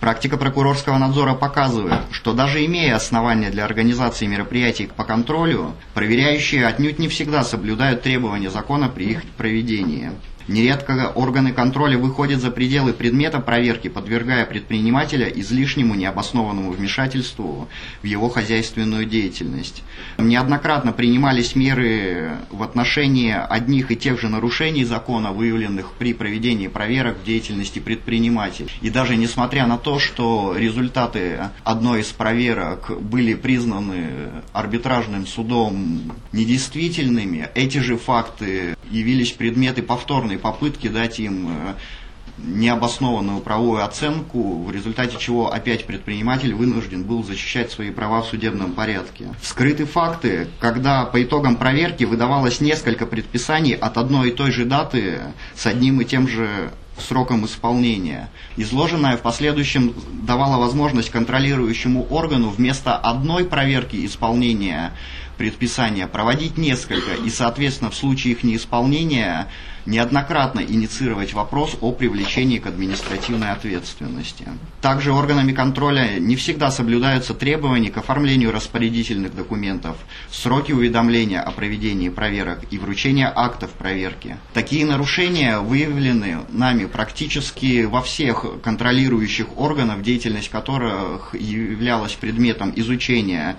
Практика прокурорского надзора показывает, что даже имея основания для организации мероприятий по контролю, проверяющие отнюдь не всегда соблюдают требования закона при их проведении. Нередко органы контроля выходят за пределы предмета проверки, подвергая предпринимателя излишнему необоснованному вмешательству в его хозяйственную деятельность. Неоднократно принимались меры в отношении одних и тех же нарушений закона, выявленных при проведении проверок в деятельности предпринимателей. И даже несмотря на то, что результаты одной из проверок были признаны арбитражным судом недействительными, эти же факты явились предметом повторной попытки дать им необоснованную правовую оценку, в результате чего опять предприниматель вынужден был защищать свои права в судебном порядке. Вскрыты факты, когда по итогам проверки выдавалось несколько предписаний от одной и той же даты с одним и тем же сроком исполнения. Изложенное в последующем давало возможность контролирующему органу вместо одной проверки исполнения предписания проводить несколько и, соответственно, в случае их неисполнения неоднократно инициировать вопрос о привлечении к административной ответственности. Также органами контроля не всегда соблюдаются требования к оформлению распорядительных документов, сроки уведомления о проведении проверок и вручения актов проверки. Такие нарушения выявлены нами практически во всех контролирующих органах, деятельность которых являлась предметом изучения